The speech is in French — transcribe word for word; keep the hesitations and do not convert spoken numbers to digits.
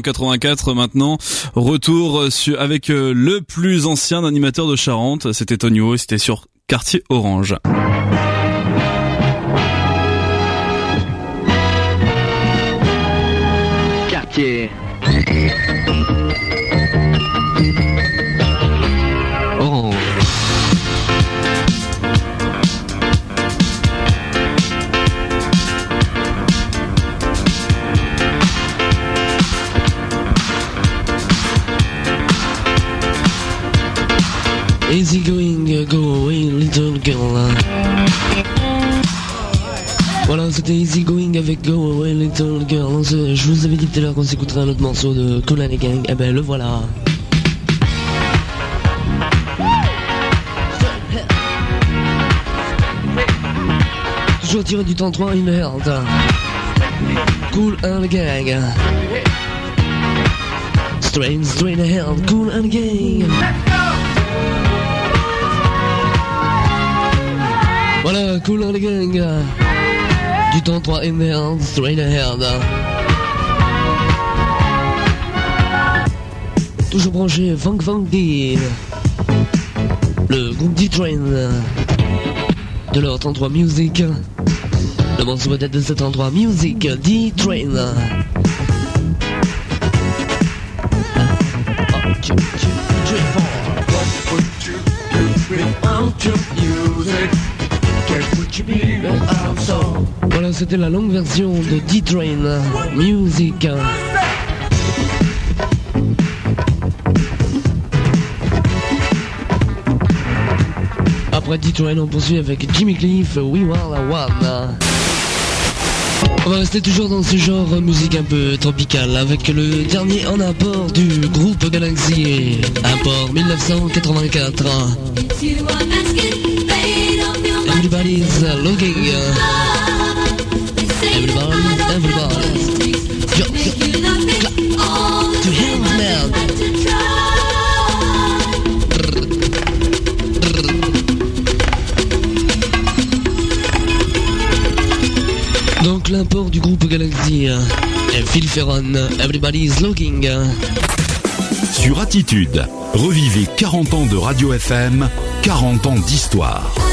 quatre-vingt-quatre maintenant. Retour sur, avec euh, le plus ancien animateur de Charente, c'était Tonio et c'était sur Quartier Orange. Quartier Orange. Easy going, go away, little girl. Voilà, c'était Easy Going avec Go Away, Little Girl. Je vous avais dit tout à l'heure qu'on s'écouterait un autre morceau de Kool and the Gang. Eh ben, le voilà. Toujours tiré du temps trois in the heart. Kool and the Gang. Straight, straight ahead, Kool and the Gang. Voilà, Kool and the Gang. Du temps trois in the heart, straight ahead. Toujours branché, Funk Funky. Le groupe D-Train. De leur trente-trois Music. Le morceau peut-être de ce trente-trois Music, D-Train. Voilà, c'était la longue version de D-Train Music. Après D-Train, on poursuit avec Jimmy Cliff, We Are the One. On va rester toujours dans ce genre musique un peu tropicale avec le dernier en apport du groupe Galaxy, apport mille neuf cent quatre-vingt-quatre. Everybody's looking. Everybody, everybody. Yo, yo, clap. To him, man. Donc l'import du groupe Galaxy et Phil Ferron, Everybody's looking. Sur Attitude, revivez quarante ans de radio F M, quarante ans d'histoire.